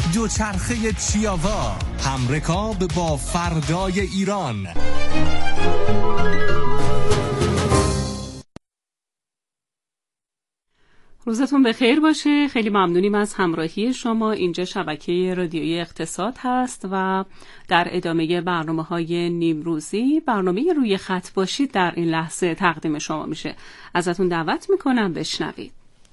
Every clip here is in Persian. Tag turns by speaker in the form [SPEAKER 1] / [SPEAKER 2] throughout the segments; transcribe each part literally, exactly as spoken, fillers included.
[SPEAKER 1] دوچرخه چیاوا، همرکاب با فردای ایران.
[SPEAKER 2] روزتون بخیر باشه. خیلی ممنونیم از همراهی شما. اینجا شبکه رادیویی اقتصاد هست و در ادامه برنامه‌های نیمروزی برنامه روی خط باشید در این لحظه تقدیم شما میشه. ازتون دعوت میکنم بشنوید.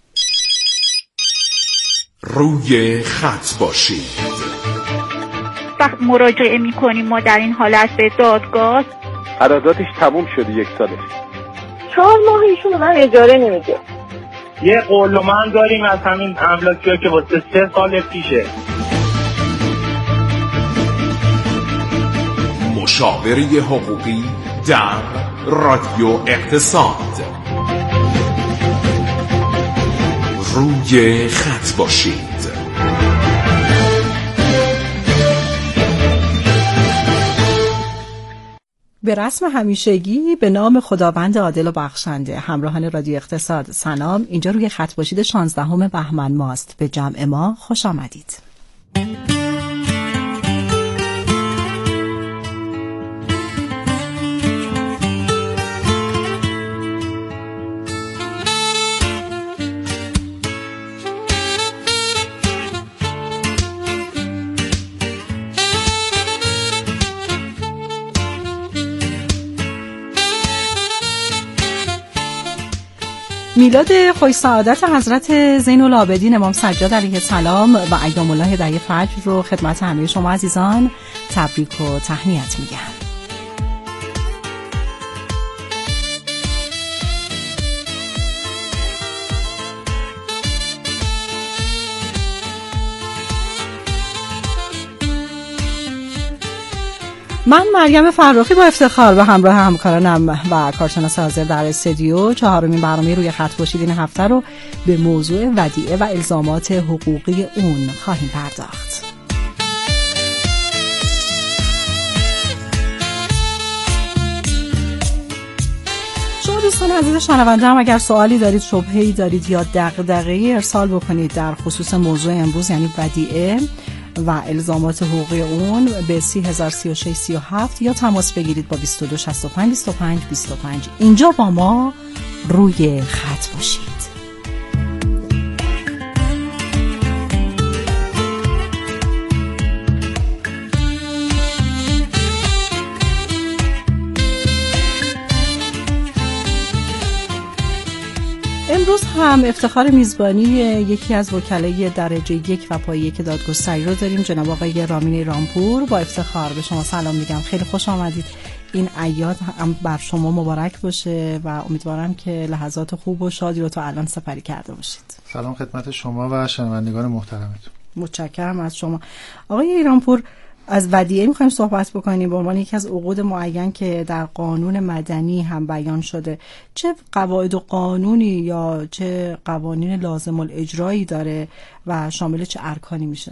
[SPEAKER 3] روی خط باشید.
[SPEAKER 4] وقت مراجعه میکنیم ما در این حالت به دادگاه،
[SPEAKER 5] قراردادش تموم شده یک سالش،
[SPEAKER 6] چهار ماه ایشون من اجاره نمیده.
[SPEAKER 7] یه قولمان داریم از همین املاکی‌ها که واسه سه سال پیشه.
[SPEAKER 3] مشاوره حقوقی در رادیو اقتصاد. روی خط باشید.
[SPEAKER 8] به رسم همیشگی به نام خداوند عادل و بخشنده، همراهان رادیو اقتصاد سلام. اینجا روی خط باشید شانزدهم بهمن ماست. به جمع ما خوش آمدید. میلاد خوش سعادت حضرت زین العابدین امام سجاد علیه السلام و ایام الله دعی فجر رو خدمت همه شما عزیزان تبریک و تهنیت میگم. من مریم فرخی با افتخار به همراه همکارانم و کارشناس حاضر در استودیو چهارمین برنامه روی خط باشید این هفته رو به موضوع ودیعه و الزامات حقوقی اون خواهیم پرداخت. شما دوستان عزیز شنونده هم اگر سوالی دارید، شبهه‌ای دارید یا دغدغه‌ای ارسال بکنید در خصوص موضوع امروز یعنی ودیعه و الزامات حقوقی اون به سی هزار سی و شش سی و هفت یا تماس بگیرید با بیست و دو شصت و پنج بیست و پنج بیست و پنج. اینجا با ما روی خط باشید. امروز هم افتخار میزبانی یکی از وکلای درجه یک و پای یک دادگستری رو داریم، جناب آقای رامین ایرانپور. با افتخار به شما سلام میگم، خیلی خوش آمدید. این اعیاد هم بر شما مبارک باشه و امیدوارم که لحظات خوب و شادی رو تا الان سپری کرده باشید.
[SPEAKER 9] سلام خدمت شما و شنوندگان محترمتون.
[SPEAKER 8] متشکرم از شما. آقای ایرانپور، از ودیعه میخوایم صحبت بکنیم به عنوان یکی از عقود معین که در قانون مدنی هم بیان شده. چه قواعد و قانونی یا چه قوانین لازم الاجرایی داره و شامل چه ارکانی میشه؟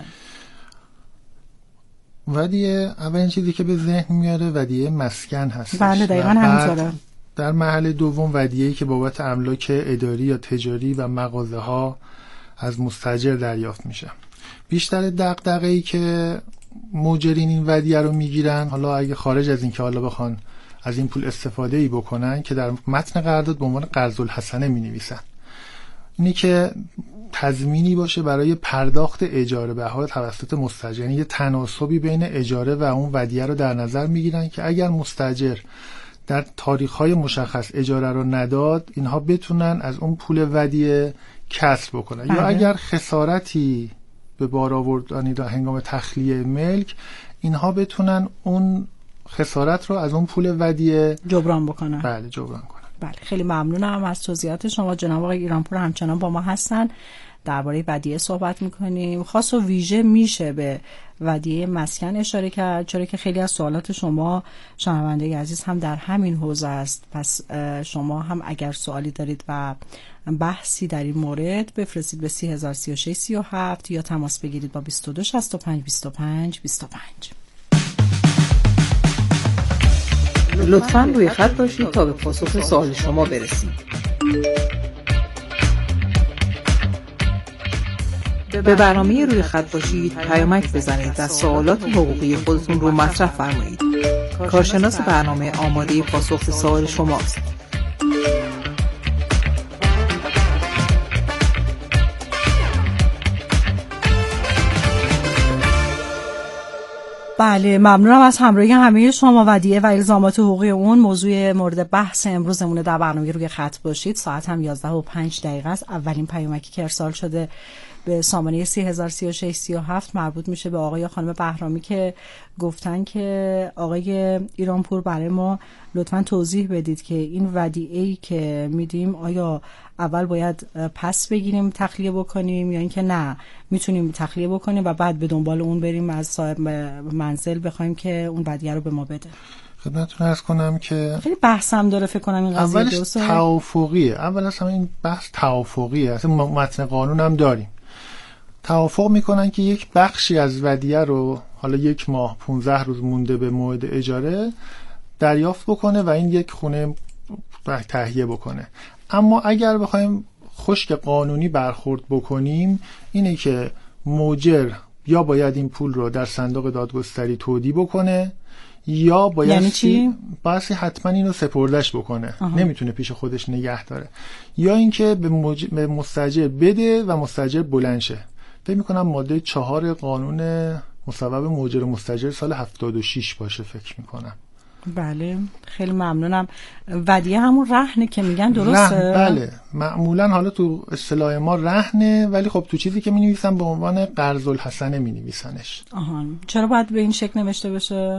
[SPEAKER 9] ودیعه اولین چیزی که به ذهن میاره ودیعه مسکن هست.
[SPEAKER 8] بله دقیقاً همینطوره.
[SPEAKER 9] در مرحله دوم ودیعه‌ای که بابت املاک اداری یا تجاری و مغازه ها از مستاجر دریافت میشه. بیشتر دغدغه‌ای که مؤجرین این ودیعه رو میگیرن، حالا اگه خارج از این که حالا بخوان از این پول استفاده ای بکنن، که در متن قرارداد به عنوان قرض الحسنه مینویسن، اینی که تضمینی باشه برای پرداخت اجاره بها توسط مستاجر، یعنی یه تناسبی بین اجاره و اون ودیعه رو در نظر میگیرن که اگر مستاجر در تاریخ‌های مشخص اجاره رو نداد، اینها بتونن از اون پول ودیعه کسب بکنن. بله. یا اگر خسارتی به بار آوردن در هنگام تخلیه ملک، اینها بتونن اون خسارت رو از اون پول ودیعه
[SPEAKER 8] جبران بکنن.
[SPEAKER 9] بله جبران کنن.
[SPEAKER 8] بله خیلی ممنونم از توضیحات شما. جناب آقای ایرانپور همچنان با ما هستن، درباره ودیعه صحبت میکنیم. خاص و ویژه میشه به ودیعه مسکن اشاره کرد، چرا که خیلی از سوالات شما شنونده عزیز هم در همین حوزه است. پس شما هم اگر سوالی دارید و بحثی در این مورد بفرستید به سی هزار سی و شش سی و هفت یا تماس بگیرید با بیست و دو شصت و پنج بیست و پنج بیست و پنج.
[SPEAKER 10] لطفاً روی خط باشید تا به پاسخ سوال شما برسیم. به برنامه روی خط باشید پیامک بزنید و سوالات حقوقی خودتون رو مطرح فرمایید. کارشناس برنامه آماده پاسخ به سوال شماست.
[SPEAKER 8] بله، ممنونم از همراهی همه شما. ودیعه و الزامات حقوقی اون موضوع مورد بحث امروزمونه در برنامه روی خط باشید. ساعت هم یازده و پنج دقیقه است. اولین پیامکی که ارسال شده به سامانه سی هزار سی و شش سی و هفت مربوط میشه به آقای خانم بهرامی که گفتن که آقای ایرانپور برای ما لطفاً توضیح بدید که این ودیعه‌ای که میدیم آیا اول باید پس بگیریم تخلیه بکنیم یا اینکه نه میتونیم تخلیه بکنیم و بعد به دنبال اون بریم از صاحب منزل بخوایم که اون ودیعه رو به ما بده.
[SPEAKER 9] خدمتتون عرض کنم که
[SPEAKER 8] خیلی بحثم داره فکر کنم این قضیه
[SPEAKER 9] اولش توافقیه. اول اصلا این بحث توافقیه. اصلا متن قانون هم داریم. توافق میکنن که یک بخشی از ودیعه رو حالا یک ماه پانزده روز مونده به موعد اجاره دریافت بکنه و این یک خونه تهیه بکنه. اما اگر بخوایم خشک قانونی برخورد بکنیم اینه که مؤجر یا باید این پول رو در صندوق دادگستری تودیع بکنه یا باید
[SPEAKER 8] یعنی چی؟
[SPEAKER 9] باسی حتما اینو سپردش بکنه. آها. نمیتونه پیش خودش نگه داره. یا اینکه به, موج... به مستاجر بده و مستاجر بلند شه. فکر می‌کنم ماده چهار قانون مصوب مؤجر و مستاجر سال هفتاد و شش باشه فکر می‌کنم.
[SPEAKER 8] بله، خیلی ممنونم. ودیعه همون رهنه که میگن، درسته؟
[SPEAKER 9] رهن، بله. معمولا حالا تو اصطلاح ما رهنه، ولی خب تو چیزی که می‌نویسن به عنوان قرض الحسنه می‌نویسنش.
[SPEAKER 8] آها. چرا باید به این شکل نوشته بشه؟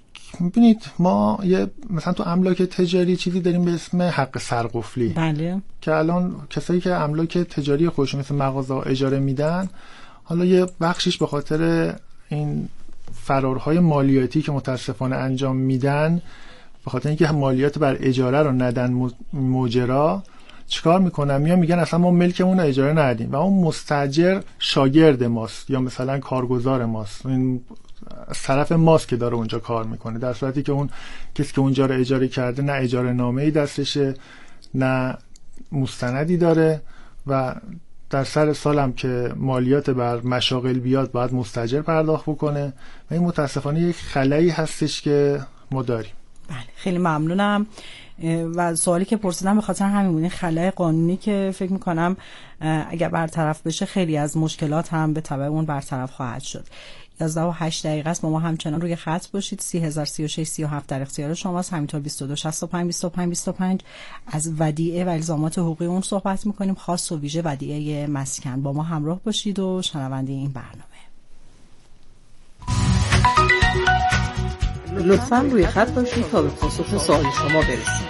[SPEAKER 9] ببینید ما یه مثلا تو املاک تجاری چیزی داریم به اسم حق سرقفلی.
[SPEAKER 8] بله.
[SPEAKER 9] که الان کسایی که املاک تجاری خودشون مثل مغازه اجاره میدن، حالا یه بخشیش به خاطر این فرارهای مالیاتی که متاسفانه انجام میدن، به خاطر اینکه مالیات بر اجاره رو ندن مؤجرا، چیکار میکنن؟ میان میگن اصلا ما ملکمون رو اجاره ندیم و اون مستاجر شاگرد ماست یا مثلا کارگزار ماست، این از طرف ماست که داره اونجا کار میکنه، در صورتی که اون کسی که اونجا رو اجاره کرده نه اجاره نامه‌ای دستشه نه مستندی داره و در سر سالم که مالیات بر مشاغل بیاد باید مستاجر پرداخت بکنه و این متاسفانه یک خلایی هستش که ما داریم.
[SPEAKER 8] بله، خیلی ممنونم. و سوالی که پرسیدم به خاطر همین بود، خلای قانونی که فکر میکنم اگر برطرف بشه خیلی از مشکلات هم به تبع اون برطرف خواهد شد. یازده و هشت دقیقه است. با ما همچنان روی خط باشید. سی هزار سی و شش سی و هفت در اختیار شماست. همینطور بیست و دو شصت و پنج بیست و پنج بیست و پنج از ودیعه و الزامات حقوقی اون صحبت میکنیم، خاص و ویژه ودیعه مسکن. با ما همراه باشید و شنونده این برنامه.
[SPEAKER 10] لطفاً روی خط باشید تا به پاسخ سوال شما برسیم.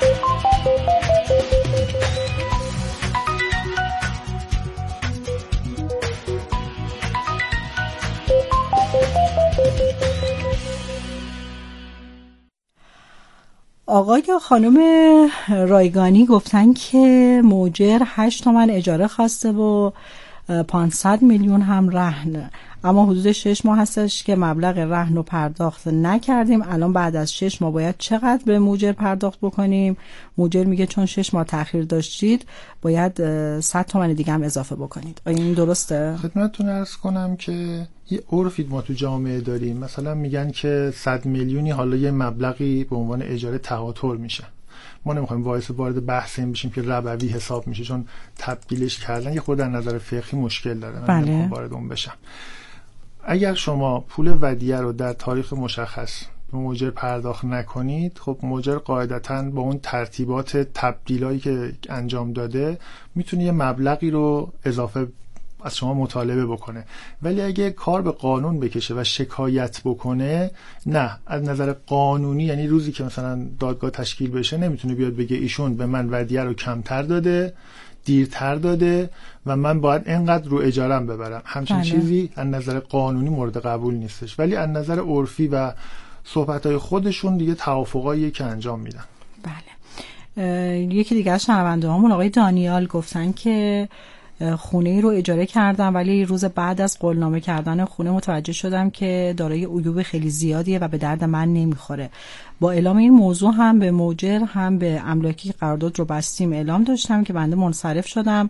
[SPEAKER 8] آقای یا خانم رایگانی گفتن که مؤجر هشت تومن اجاره خواسته و پانصد میلیون هم رهن، اما حدود شش ماه هستش که مبلغ رهن رو پرداخت نکردیم. الان بعد از شش ماه باید چقدر به مؤجر پرداخت بکنیم؟ مؤجر میگه چون شش ماه تأخیر داشتید باید صد تومن دیگه هم اضافه بکنید. آیا این درسته؟
[SPEAKER 9] خدمتتون عرض کنم که یه عرفی ما تو جامعه داریم، مثلا میگن که صد میلیونی حالا یه مبلغی به عنوان اجاره تهاتر میشه. ما نمیخوایم وایس وارد بحث این بشیم که ربوی حساب میشه، چون تبدیلش کردن یه خود در نظر فقهی مشکل داره. من
[SPEAKER 8] بله.
[SPEAKER 9] نمیخوام وارد اون بشم. اگر شما پول ودیعه رو در تاریخ مشخص به مؤجر پرداخت نکنید، خب مؤجر قاعدتاً با اون ترتیبات تبدیلایی که انجام داده میتونه یه مبلغی رو اضافه از شما مطالبه بکنه. ولی اگه کار به قانون بکشه و شکایت بکنه، نه، از نظر قانونی یعنی روزی که مثلا دادگاه تشکیل بشه نمیتونه بیاد بگه ایشون به من ودیعه رو کمتر داده، دیرتر داده و من باید اینقدر رو اجارم ببرم. همچین بله. چیزی از نظر قانونی مورد قبول نیستش، ولی از نظر عرفی و صحبت‌های خودشون دیگه توافقایی که انجام میدن.
[SPEAKER 8] بله. یکی دیگه از شنونده‌هامون آقای دانیال گفتن که خونه ای رو اجاره کردم ولی روز بعد از قولنامه کردن خونه متوجه شدم که دارای عیوب خیلی زیادیه و به درد من نمیخوره. با اعلام این موضوع هم به مؤجر هم به املاکی قرارداد رو بستیم اعلام داشتم که بنده منصرف شدم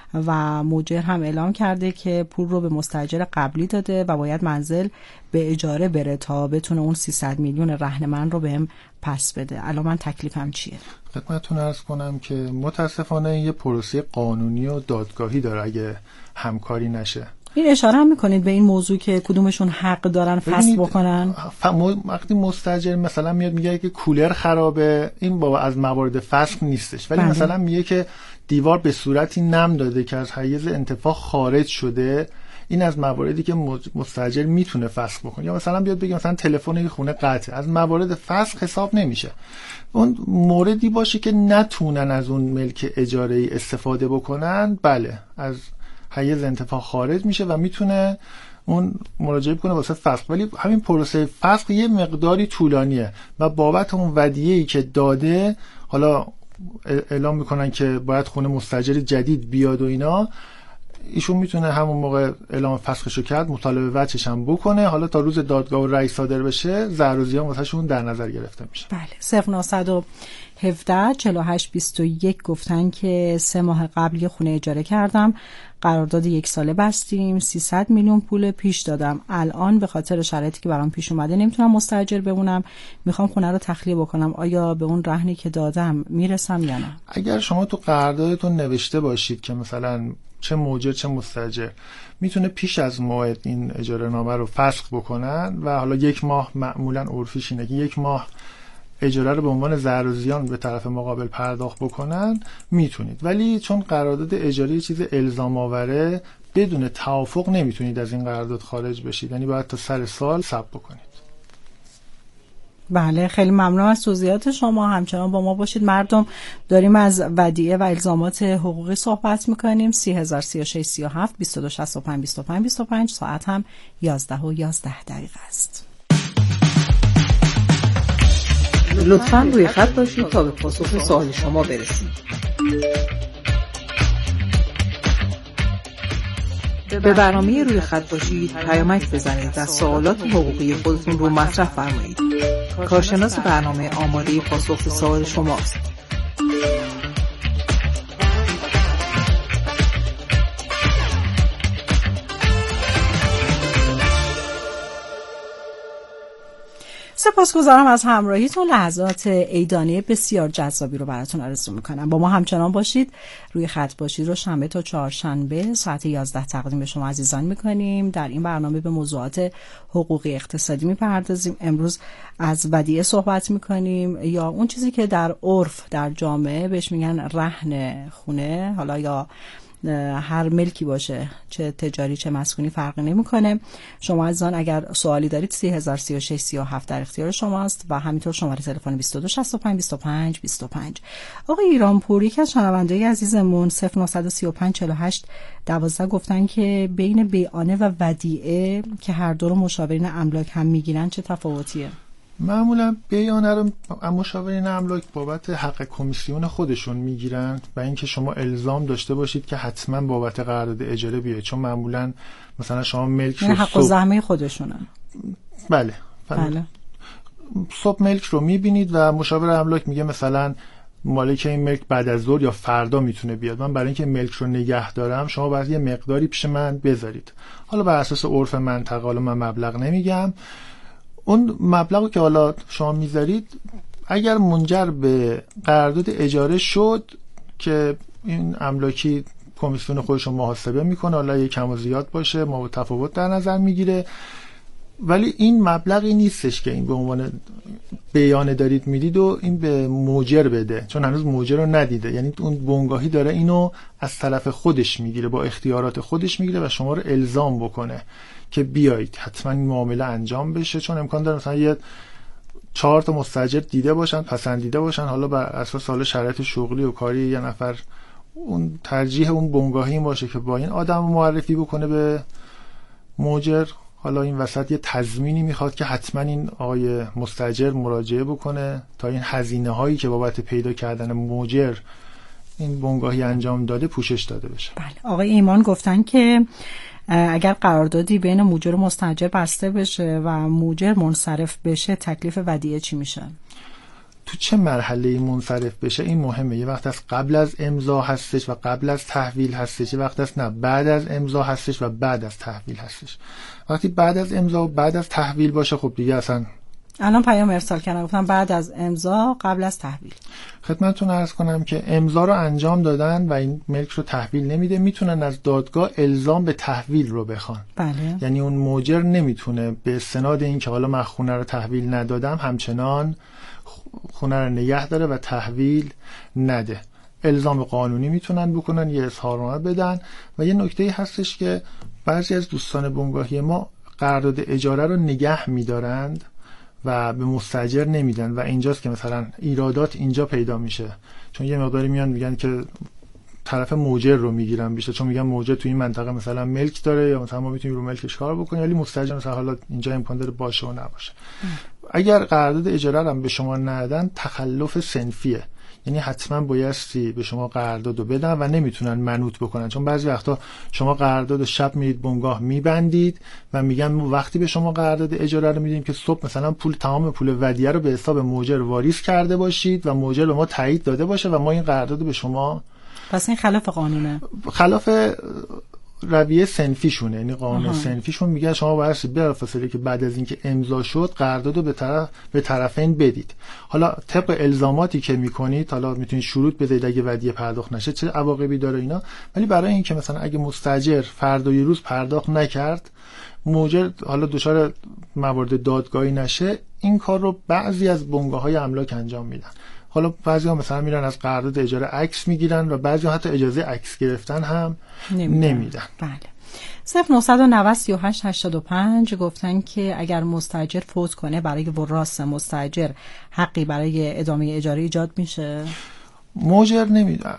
[SPEAKER 8] و مؤجر هم اعلام کرده که پول رو به مستاجر قبلی داده و باید منزل به اجاره بره تا بتونه اون سیصد میلیون رهن من رو بهم پس بده. الان من تکلیفم چیه؟
[SPEAKER 9] خدمتتون عرض کنم که متاسفانه یه پروسه قانونی و دادگاهی داره اگه همکاری نشه.
[SPEAKER 8] این اشاره هم میکنید به این موضوع که کدومشون حق دارن فسخ بکنن؟
[SPEAKER 9] وقتی مستاجر مثلا میاد میگه که کولر خرابه، این بابا از موارد فسخ نیستش، ولی بله. مثلا میگه که دیوار به صورتی نم داده که از حیز انتفاع خارج شده، این از مواردی که مستاجر میتونه فسخ بکنه. یا مثلا بیاد بگه مثلا تلفن خونه قطعه، از موارد فسخ حساب نمیشه. اون موردی باشه که نتونن از اون ملک اجاره‌ای استفاده بکنن، بله از حیز انتفاع خارج میشه و میتونه اون مراجعه کنه واسه فسخ. ولی همین پروسه فسخ یه مقداری طولانیه و بابت اون ودیعه‌ای که داده حالا اعلام میکنن که باید خونه مستاجر جدید بیاد و اینا، ایشون میتونه همون موقع اعلام فسخشو کرد، مطالبه وجهش هم بکنه، حالا تا روز دادگاه و رأی صادر بشه زر و زیان واسهشون در نظر گرفته میشه.
[SPEAKER 8] بله. صفر نهصد و هفده چهل و هشت بیست و یک گفتن که سه ماه قبل یه خونه اجاره کردم، قرارداد یک ساله بستیم، سیصد میلیون پول پیش دادم، الان به خاطر شرایطی که برام پیش اومده نمیتونم مستاجر بمونم، میخوام خونه رو تخلیه بکنم، آیا به اون رهنی که دادم میرسم یا نه؟
[SPEAKER 9] اگر شما تو قراردادتون نوشته باشید که مثلا چه مؤجر چه مستاجر میتونه پیش از موعد این اجاره نامه رو فسخ بکنن و حالا یک ماه معمولا عرفیش اینه که یک ماه اجاره رو به عنوان ضرر و زیان به طرف مقابل پرداخت بکنن، میتونید. ولی چون قرارداد اجاره یه چیز الزام آوره، بدون توافق نمیتونید از این قرارداد خارج بشید، یعنی باید تا سر سال صبر بکنید.
[SPEAKER 8] بله، خیلی ممنون از توضیحات شما. همچنان با ما باشید. مردم داریم از ودیعه و الزامات حقوقی صحبت میکنیم. سی هزار سی و شش سی و هفت بیست و دو شصت و پنج بیست و پنج بیست و پنج، ساعت هم یازده و یازده دقیقه است.
[SPEAKER 10] لطفاً روی خط باشید تا به پاسخ سوال شما برسیم. به برنامه روی خط باشید پیامک بزنید و سوالات حقوقی خودتون رو مطرح فرمایید. کارشناس برنامه آماده پاسخ به سوال شماست.
[SPEAKER 8] سپاسگزارم از همراهیتون. لحظات عیدانه بسیار جذابی رو براتون آرزو میکنم. با ما همچنان باشید. روی خط باشید رو شنبه تا چهارشنبه ساعت یازده تقدیم به شما عزیزان میکنیم. در این برنامه به موضوعات حقوقی اقتصادی میپردازیم. امروز از ودیعه صحبت میکنیم، یا اون چیزی که در عرف در جامعه بهش میگن رهن خونه، حالا یا هر ملکی باشه، چه تجاری چه مسکونی فرقی نمیکنه. شما عزیزان اگر سوالی دارید سی هزار سی و شش سی و هفت در اختیار شماست و همینطور شماره تلفن بیست و دو شصت و پنج بیست و پنج بیست و پنج. آقای ایرانپوری که شنونده‌ی عزیزمون صفر نهصد و سی و پنج چهل و هشت دوازده گفتن که بین بیعانه و ودیعه که هر دو رو مشاورین املاک هم میگیرن چه تفاوتیه؟
[SPEAKER 9] معمولا بیانه رو مشاورین املاک بابت حق کمیسیون خودشون میگیرن و اینکه شما الزام داشته باشید که حتما بابت قرارداد اجاره بیاید، چون معمولا مثلا شما ملک رو
[SPEAKER 8] حق و زحمه خودشونن.
[SPEAKER 9] بله بله. صبح ملک رو میبینید و مشاور املاک میگه مثلا مالک این ملک بعد از ظهر یا فردا میتونه بیاد، من برای اینکه ملک رو نگه دارم شما باید یه مقداری پیش من بذارید. حالا بر اساس عرف منطقه، حالا من مبلغ نمیگم، اون مبلغی که حالا شما میذارید اگر منجر به قرارداد اجاره شد که این املاکی کمیسیون خودش رو محاسبه میکنه، حالا یک کم و زیاد باشه ما و تفاوت در نظر میگیره، ولی این مبلغی نیستش که این به عنوان بیانه دارید میدید و این به مؤجر بده، چون هنوز مؤجر رو ندیده، یعنی اون بنگاهی داره اینو از طرف خودش میگیره، با اختیارات خودش میگیره و شما رو الزام بکنه که بیایید حتما این معامله انجام بشه، چون امکان داره مثلا یه چهار تا مستاجر دیده باشن، پسندیده باشن، حالا بر اساس حالا شرایط شغلی و کاری یه نفر اون ترجیح اون بنگاهی این باشه که با این آدم معرفی بکنه به مؤجر. حالا این وسط یه تضمینی میخواد که حتما این آقای مستاجر مراجعه بکنه تا این هزینه هایی که بابت پیدا کردن مؤجر این بنگاهی انجام داده پوشش داده بشه.
[SPEAKER 8] بله. آقای ایمان گفتن که اگر قراردادی بین مؤجر و مستاجر بسته بشه و مؤجر منصرف بشه تکلیف ودیعه چی میشه؟
[SPEAKER 9] تو چه مرحله‌ای منصرف بشه این مهمه. یه وقت از قبل از امضا هستش و قبل از تحویل هستش، یه وقت از نه بعد از امضا هستش و بعد از تحویل هستش. وقتی بعد از امضا و بعد از تحویل باشه خب دیگه اصلا
[SPEAKER 8] الان پیام ارسال کردن گفتم بعد از امضا قبل از تحویل.
[SPEAKER 9] خدمتتون عرض کنم که امضا رو انجام دادن و این ملک رو تحویل نمیده، میتونن از دادگاه الزام به تحویل رو بخوان.
[SPEAKER 8] بله.
[SPEAKER 9] یعنی اون موجر نمیتونه به استناد این که حالا من خونه رو تحویل ندادم همچنان خونه رو نگه داره و تحویل نده. الزام قانونی میتونن بکنن، یه اظهارنامه بدن. و یه نکته هستش که بعضی از دوستان بنگاهی ما قرارداد اجاره رو نگه میدارند و به مستاجر نمیدن و اینجاست که مثلا ایرادات اینجا پیدا میشه، چون یه مقداری میان میگن که طرف موجر رو میگیرن بیشتر، چون میگن موجر تو این منطقه مثلا ملک داره یا مثلا ما میتونیم رو ملکش کار بکنیم، ولی مستاجر مثلا حالا اینجا امکان داره باشه و نباشه. ام. اگر قرارداد اجاره رو به شما ندن تخلف صنفیه، یعنی حتما بایستی به شما قرارداد رو بدن و نمیتونن منوط بکنن، چون بعضی وقتا شما قرارداد شب میرید بنگاه میبندید و میگن وقتی به شما قرارداد اجاره رو میدیم که صبح مثلا پول تمام پول ودیعه رو به حساب موجر واریز کرده باشید و موجر به ما تایید داده باشه و ما این قرارداد رو به شما.
[SPEAKER 8] پس این خلاف قانونه،
[SPEAKER 9] خلاف رویه صنفیشونه. یعنی قانون صنفیشون میگه شما باید بلافاصله که بعد از اینکه امضا شد قرارداد رو به طرف به طرفین بدید. حالا طبق الزاماتی که میکنید حالا میتونید شروط بذارید اگه ودیعه پرداخت نشه چه عواقبی داره اینا، ولی برای اینکه مثلا اگه مستاجر فردای روز پرداخت نکرد موجر حالا دچار موارد دادگاهی نشه، این کار رو بعضی از بنگاه‌های املاک انجام میدن. حالا بعضی‌ها مثلا میرن از قرارداد اجاره عکس میگیرن و بعضی‌ها حتی اجازه عکس گرفتن هم نمیدن, نمیدن.
[SPEAKER 8] بله. صفر نه نه نه سی و هشت هشتاد و پنج گفتن که اگر مستاجر فوت کنه برای وراث مستاجر حقی برای ادامه اجاره ایجاد میشه؟
[SPEAKER 9] موجر نمیده.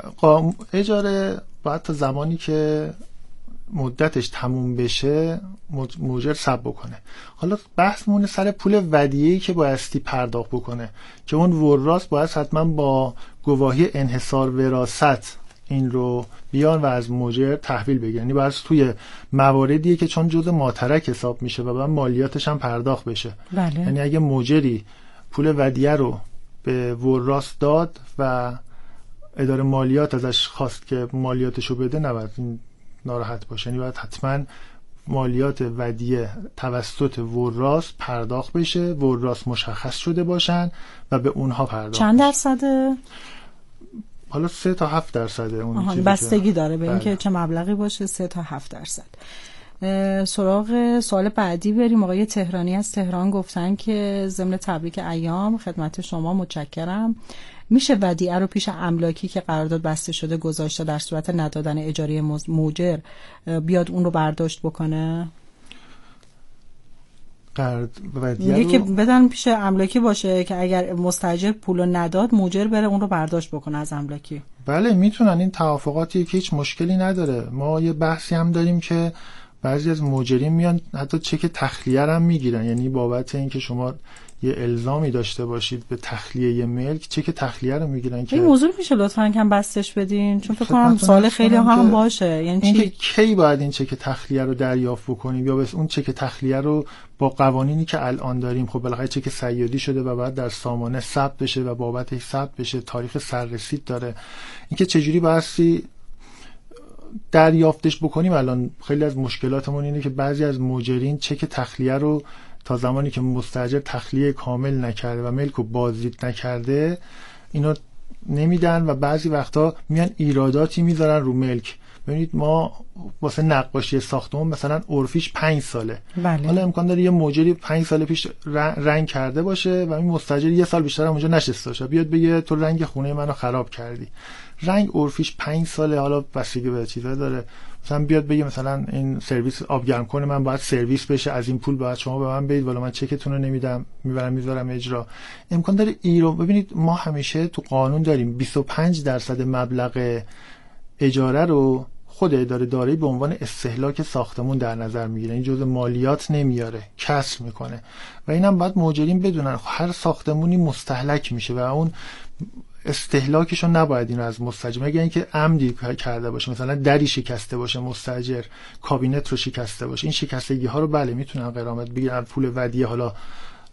[SPEAKER 9] اجاره باید تا زمانی که مدتش تموم بشه موجر ثبت بکنه. حالا بحث مونه سر پول ودیعه‌ای که بایستی پرداخت بکنه که اون وراث باید حتما با گواهی انحصار وراثت این رو بیان و از موجر تحویل بگیرن. یعنی باید توی مواردیه که چون جزء ماترک حساب میشه و بعد مالیاتش هم پرداخت بشه.
[SPEAKER 8] بله.
[SPEAKER 9] یعنی اگه موجری پول ودیعه رو به وراث داد و اداره مالیات ازش خواست که مالیاتشو بده، نباید این ناراحت باشه. یعنی باید حتما مالیات ودیعه توسط وراث پرداخت بشه، وراث مشخص شده باشن و به اونها پرداخت.
[SPEAKER 8] چند درصده؟
[SPEAKER 9] حالا سه تا هفت درصده. اون
[SPEAKER 8] بستگی داره به اینکه چه مبلغی باشه. سه تا هفت درصد. سراغ سوال بعدی بریم. آقای تهرانی از تهران گفتن که ضمن تبریک ایام خدمت شما، متشکرم. میشه ودیعه رو پیش املاکی که قرارداد بسته شده گذاشته در صورت ندادن اجاره موجر بیاد اون رو برداشت بکنه؟
[SPEAKER 9] قرارداد
[SPEAKER 8] میگه که بدن پیش املاکی باشه که اگر مستاجر پولو نداد موجر بره اون رو برداشت بکنه از املاکی.
[SPEAKER 9] بله میتونن. این توافقاتی که هیچ مشکلی نداره. ما یه بحثی هم داریم که بعضی از موجرین میان حتی چک تخلیه هم میگیرن، یعنی بابت اینکه شما یه الزامی داشته باشید به تخلیه یه ملک چک تخلیه رو میگیرن. که
[SPEAKER 8] این موضوع میشه لطفاً کم بستش بدین، چون فکر کنم سوال خیلی هم باشه. یعنی
[SPEAKER 9] چی کی باید این چک تخلیه رو دریافت بکنیم یا بس اون چک تخلیه رو با قوانینی که الان داریم، خب بالاخره چک صیادی شده و بعد در سامانه ثبت بشه و بابتش ثبت بشه، تاریخ سررسید داره. اینکه چجوری بایستی دریافتش بکنیم الان خیلی از مشکلاتمون اینه که بعضی از موجرین چک تخلیه رو تا زمانی که مستاجر تخلیه کامل نکرده و ملک رو بازدید نکرده اینو نمیدن و بعضی وقتا میان ایراداتی میذارن رو ملک. ببینید ما واسه نقاشی ساختمون مثلا عرفیش پنج ساله.
[SPEAKER 8] بله.
[SPEAKER 9] حالا امکان داره یه موجری پنج سال پیش رنگ کرده باشه و این مستاجر یه سال بیشتر اونجا نشسته باشه، بیاد بگه تو رنگ خونه منو خراب کردی. رنگ عرفیش پنج ساله، حالا بستگی به چیزا داره. مثلا بیاد بگه مثلا این سرویس آب گرم کنه من باید سرویس بشه، از این پول باید شما به من بدید ولی من چکتون رو نمیدم، میبرم میذارم اجرا. امکان داره ایرو. ببینید ما همیشه تو قانون داریم بیست و پنج درصد مبلغ اجاره رو خود اداره دارایی به عنوان استهلاک ساختمون در نظر میگیره. این جزء مالیات نمیاره، کسر میکنه و اینم باید موجرین بدونن هر ساختمونی مستهلک میشه و اون استهلاکشو نباید این از مستاجر، مگر اینکه عمدی کرده باشه، مثلا دری شکسته باشه مستاجر، کابینت رو شکسته باشه، این شکستگی ها رو بله میتونن غرامت بگیرن، پول ودیعه حالا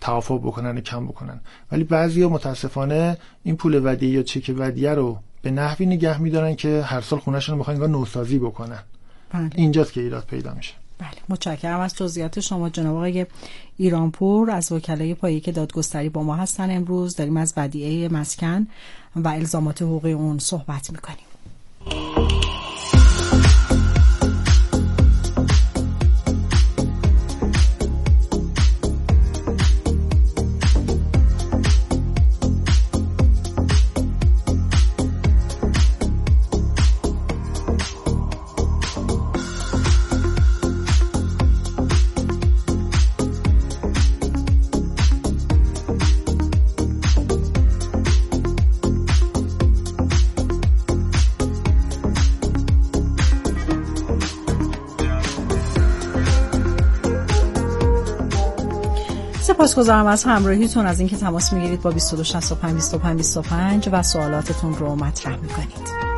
[SPEAKER 9] توافق بکنن و کم بکنن. ولی بعضیا متاسفانه این پول ودیعه یا چک ودیعه رو به نحوی نگه می‌دارن که هر سال خونه‌شون رو می‌خوان انگار نوسازی بکنن. بله. اینجاست که ایراد پیدا میشه.
[SPEAKER 8] بله، متشکرم از توضیحات شما جناب آقای ایرانپور از وکلای پایه که دادگستری با ما هستن. امروز داریم از ودیعه مسکن و الزامات حقوقی اون صحبت می‌کنیم. سپاسگزارم از همراهیتون، از اینکه تماس میگیرید با بیست و دو شصت و پنج بیست و پنج بیست و پنج و سوالاتتون رو مطرح میکنید.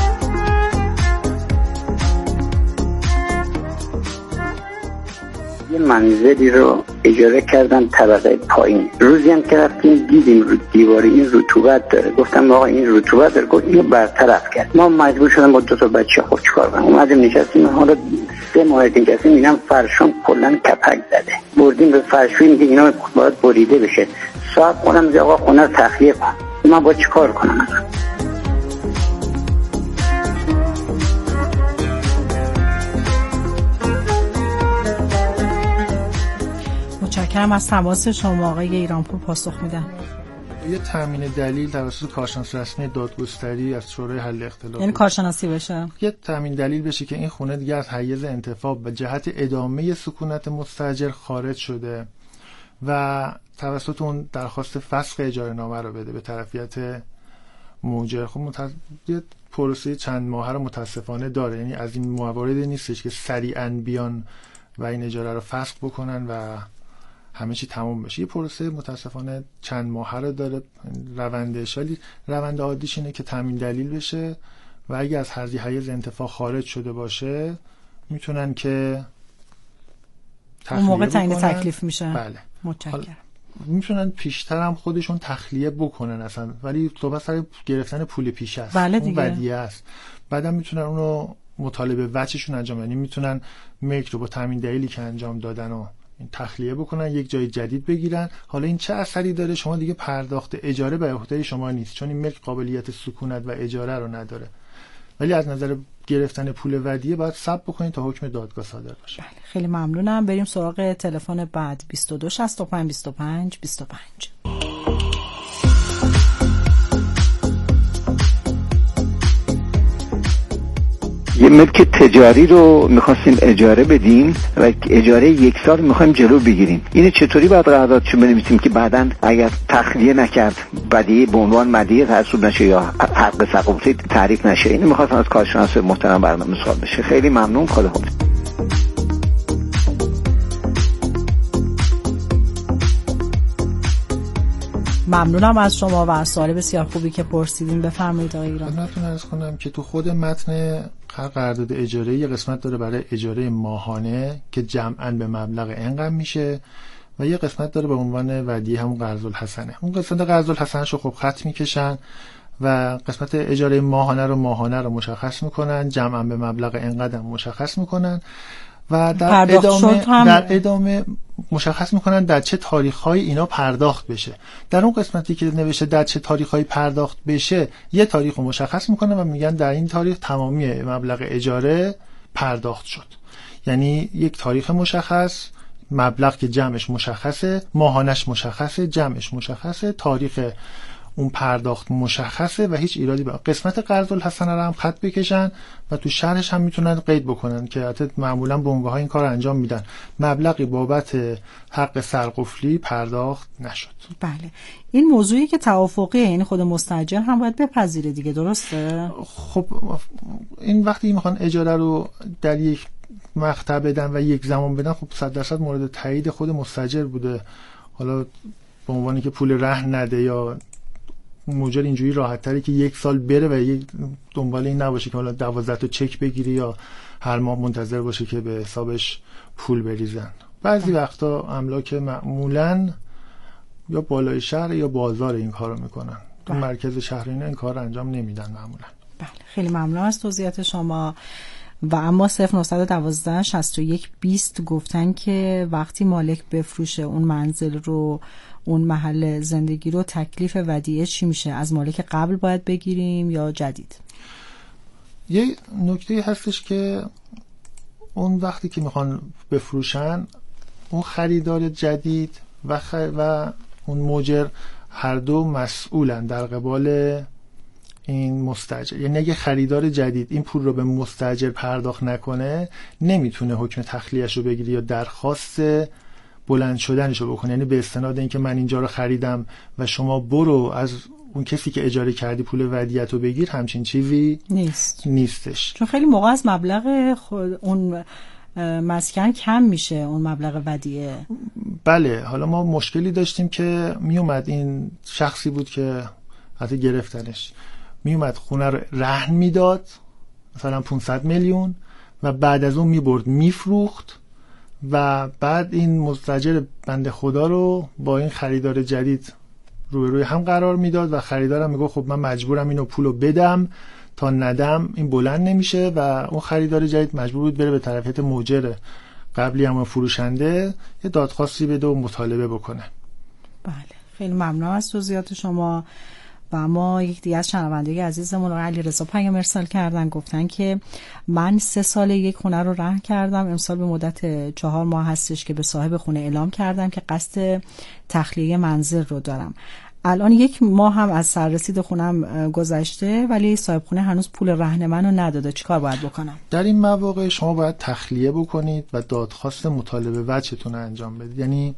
[SPEAKER 11] یه منزلی رو اجاره کردن طبقه پایین. روزی هم که رفتیم دیدیم رو دیوار این رطوبت داره. گفتم آقا این رطوبت داره. گفت اینو برطرف کرد. ما مجبور شدیم با دو تا بچه خود چیکار کنیم. اومدیم نشستیم، حالا سه ماه نشستیم، اینم فرشون کلا کپک زده. بردیم به فرشوی، میگه اینا باید بریده بشه. صاحب خونم میگه آقا خونه رو تخلیه کن. من باید چیکار کنم؟
[SPEAKER 8] متشکرم از تماس شما آقای ایرانپور. پاسخ میدن.
[SPEAKER 9] یه تامین دلیل توسط کارشناس رسمی دادگستری از شورای حل اختلاف،
[SPEAKER 8] یعنی کارشناسی بشه،
[SPEAKER 9] یه تامین دلیل بشه که این خونه دیگه از حیز انتفاع به جهت ادامه سکونت مستاجر خارج شده و توسط اون درخواست فسخ اجاره نامه رو بده به طرفیت موجر. خب متأ... یه پروسه چند ماهه رو متاسفانه داره، یعنی از این مواردی نیستش که سریعاً بیان و این اجاره رو فسخ بکنن و همه چی تموم بشه. یه پروسه متاسفانه چند ماهه رو داره روندش، ولی روند عادیش اینه که تامین دلیل بشه و اگه از حیز انتفاع خارج شده باشه میتونن که
[SPEAKER 8] اون موقع تعیین تکلیف میشه.
[SPEAKER 9] بله،
[SPEAKER 8] متشکرم.
[SPEAKER 9] میتونن پیشتر هم خودشون تخلیه بکنن اصلا، ولی صحبت سر گرفتن پول پیش است.
[SPEAKER 8] بله
[SPEAKER 9] اون ودیعه است. بعدم میتونن اونو مطالبه وجهشون انجام، یعنی میتونن ملک رو با تامین دلیلی که انجام دادن و این تخلیه بکنن، یک جای جدید بگیرن. حالا این چه اثری داره؟ شما دیگه پرداخت اجاره به عهده شما نیست، چون این ملک قابلیت سکونت و اجاره رو نداره، ولی از نظر گرفتن پول ودیعه باید صبر بکنید تا حکم دادگاه صادر بشه.
[SPEAKER 8] بله، خیلی ممنونم. بریم سراغ تلفن بعد. بیست و دو شصت و پنج بیست و پنج بیست و پنج.
[SPEAKER 11] یه ملک تجاری رو میخواستیم اجاره بدیم و اجاره یک سال میخوایم جلو بگیریم. اینو چطوری باید قراردادشو بنویسیم که بعداً اگر تخلیه نکرد بدیهی به عنوان مدیه تحسب نشه یا حق سقوطی تعریف نشه؟ اینو میخواستم از کارشناس محترم برنامه سوال بشه. خیلی ممنون. خدا حافظ.
[SPEAKER 8] ممنونم از شما و از سوال بسیار خوبی که پرسیدین. بفرمایید آقای ایران.
[SPEAKER 9] خدمتتون عرض کنم که تو خود متن قرارداد اجاره یه قسمت داره برای اجاره ماهانه که جمعاً به مبلغ اینقدر میشه و یه قسمت داره به عنوان ودیعه، همون قرض الحسنه. اون قسمت قرض الحسنه‌شو خب خط میکشن و قسمت اجاره ماهانه رو ماهانه رو مشخص میکنن، جمعاً به مبلغ اینقدر مشخص میکنن و در ادامه در ادامه مشخص میکنن در چه تاریخ‌هایی اینا پرداخت بشه. در اون قسمتی که نوشته در چه تاریخ‌هایی پرداخت بشه یه تاریخ رو مشخص میکنن و میگن در این تاریخ تمامی مبلغ اجاره پرداخت شد. یعنی یک تاریخ مشخص، مبلغ که جمعش مشخصه، ماهانش مشخصه، جمعش مشخصه، تاریخ اون پرداخت مشخصه و هیچ ایرادی با قسمت قرض الحسنه رو هم خط بکشن و تو شرحش هم میتونن قید بکنن که البته معمولا بنگاه‌ها این کار انجام میدن، مبلغی بابت حق سرقفلی پرداخت نشد.
[SPEAKER 8] بله، این موضوعی که توافقیه، یعنی خود مستاجر هم باید بپذیره دیگه، درسته؟
[SPEAKER 9] خب این وقتی میخوان اجاره رو در یک مقطع بدن و یک زمان بدن، خب صد درصد مورد تایید خود مستاجر بوده. حالا به عنوانی که پول رهن نده یا موجر اینجوری راحت تره که یک سال بره و یک دنبال این نباشه که حالا دوازده تا چک بگیری یا هر ماه منتظر باشه که به حسابش پول بریزن. بعضی وقتا املاک معمولاً یا بالای شهر یا بازار این کارو میکنن. تو مرکز شهر اینا این کار رو انجام نمیدن معمولا.
[SPEAKER 8] بله خیلی ممنون از توضیحات شما. و اما صفر نهصد و دوازده شصت و یک بیست گفتن که وقتی مالک بفروشه اون منزل رو، اون محل زندگی رو، تکلیف ودیعه چی میشه؟ از مالک قبل باید بگیریم یا جدید؟
[SPEAKER 9] یه نکته هستش که اون وقتی که میخوان بفروشن، اون خریدار جدید و, خ... و اون مؤجر هر دو مسئولن در قبال این مستاجر. یعنی اگه خریدار جدید این پول رو به مستاجر پرداخت نکنه، نمیتونه حکم تخلیه‌اش رو بگیره یا درخواست بلند شدنش رو بکنه. یعنی به استناد اینکه من اینجا رو خریدم و شما برو از اون کسی که اجاره کردی پول ودیعت رو بگیر، همچین چیزی نیست نیستش.
[SPEAKER 8] چون خیلی موقع از مبلغ خود اون مسکن کم میشه اون مبلغ ودیعه.
[SPEAKER 9] بله، حالا ما مشکلی داشتیم که میومد این شخصی بود که حتی گرفتنش، میومد خونه رو رهن میداد مثلا پانصد میلیون و بعد از اون میبرد میفروخت و بعد این مستاجر بنده خدا رو با این خریدار جدید روی روی هم قرار میداد و خریدارم میگه خب من مجبورم اینو پولو بدم، تا ندم این بلند نمیشه و اون خریدار جدید مجبور بود بره به طرف هیئت مؤجر قبلی هم فروشنده یه دادخواستی بده و مطالبه بکنه.
[SPEAKER 8] بله خیلی ممنون از توضیحات شما. و ما یک دیگه از شنوندگان عزیزمون رو علیرضا پیام ارسال کردن، گفتن که من سه سال یک خونه رو رهن کردم، امسال به مدت چهار ماه هستش که به صاحب خونه اعلام کردم که قصد تخلیه منزل رو دارم. الان یک ماه هم از سررسید خونم گذشته ولی صاحب خونه هنوز پول رهن منو نداده، چیکار باید بکنم؟
[SPEAKER 9] در این مواقع شما باید تخلیه بکنید و دادخواست مطالبه وجهتون رو انجام بدید. یعنی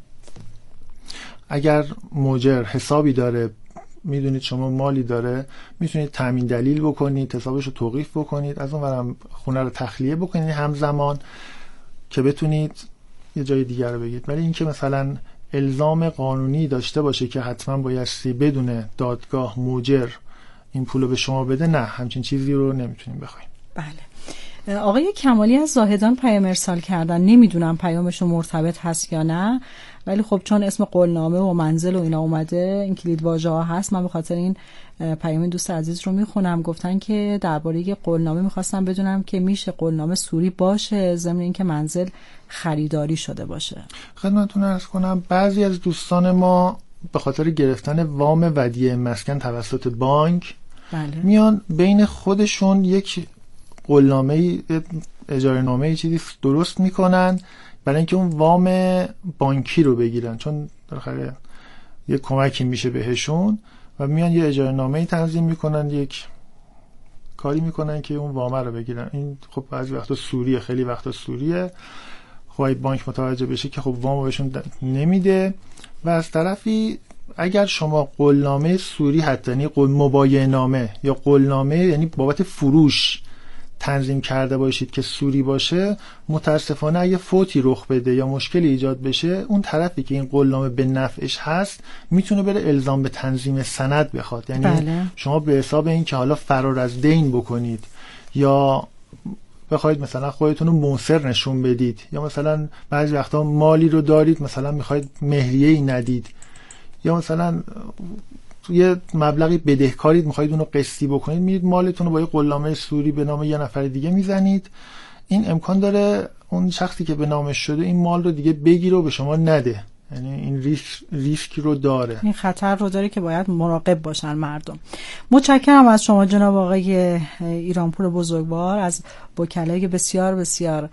[SPEAKER 9] اگر مؤجر حسابی داره، میدونید شما مالی داره، میتونید تامین دلیل بکنید، حسابش رو توقیف بکنید، از اون ورم خونه رو تخلیه بکنید همزمان که بتونید یه جای دیگر رو بگید. ولی اینکه مثلا الزام قانونی داشته باشه که حتما بایستی بدون دادگاه مؤجر این پولو به شما بده، نه، همچین چیزی رو نمیتونیم بخوایم.
[SPEAKER 8] بله. آقای کمالی از زاهدان پیام ارسال کردن، نمیدونم پیامشون مرتبط هست یا نه، ولی خب چون اسم قولنامه و منزل و اینا اومده، این کلید واژه ها هست، من به خاطر این پیام دوست عزیز رو میخونم. گفتن که درباره قولنامه میخواستم بدونم که میشه قولنامه سوری باشه ضمن اینکه منزل خریداری شده باشه.
[SPEAKER 9] خدمتتون عرض کنم بعضی از دوستان ما به خاطر گرفتن وام ودیعه مسکن توسط بانک
[SPEAKER 8] بله.
[SPEAKER 9] میان بین خودشون یک قولنامه اجاره نامه چیزی درست میکنن برای اینکه اون وام بانکی رو بگیرن، چون بالاخره یه کمکی میشه بهشون و میان یه اجاره نامه تنظیم میکنن، یک کاری میکنن که اون وامه رو بگیرن. این خب بعضی وقتا سوریه، خیلی وقتا سوریه، خب بانک متوجه بشه که خب وامو بهشون نمیده. و از طرفی اگر شما قولنامه سوری حتی یعنی قول مبایعه نامه یا قولنامه یعنی بابت فروش تنظیم کرده باشید که سوری باشه، متاسفانه اگه فوتی رخ بده یا مشکلی ایجاد بشه، اون طرفی که این قولنامه به نفعش هست میتونه بره الزام به تنظیم سند بخواد. یعنی
[SPEAKER 8] بله.
[SPEAKER 9] شما به حساب این که حالا فرار از دین بکنید یا بخواید مثلا خودتون رو موثر نشون بدید یا مثلا بعضی وقتا مالی رو دارید مثلا میخواید مهریه‌ای ندید یا مثلا یه مبلغی بدهکارید میخواید اونو قسطی بکنید، میرید مالتون رو با یه قولنامه سوری به نام یه نفر دیگه میزنید، این امکان داره اون شخصی که به نامش شده این مال رو دیگه بگیره و به شما نده. یعنی این ریسک ریسکی رو داره، این
[SPEAKER 8] خطر رو داره که باید مراقب باشن مردم. متشکرم از شما جناب آقای ایرانپور بزرگوار، از وکلای بسیار بسیار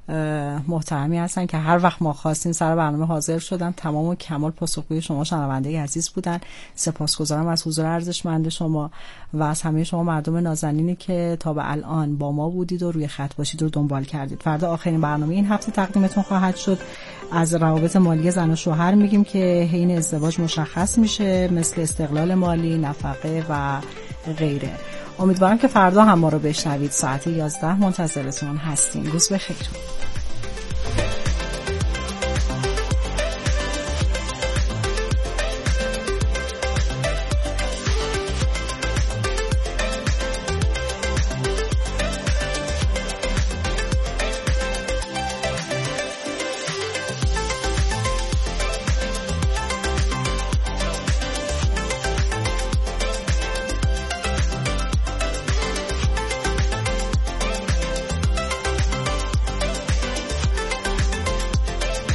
[SPEAKER 8] محترمی هستن که هر وقت ما خواستیم سر برنامه حاضر شدن، تمام و کمال پاسخگوی شما شنونده عزیز بودن. سپاسگزارم از حضور ارزشمند شما و از همه شما مردم نازنینی که تا به الان با ما بودید و روی خط باشید و دنبال کردید. فردا آخرین برنامه این هفته تقدیمتون خواهد شد. از روابط مالی زن و شوهر میگیم که حین ازدواج مشخص میشه، مثل استقلال مالی، نفقه و غیره. امیدوارم که فردا هم ما رو بشنوید. ساعت یازده منتظرتون هستیم. روز بخیر.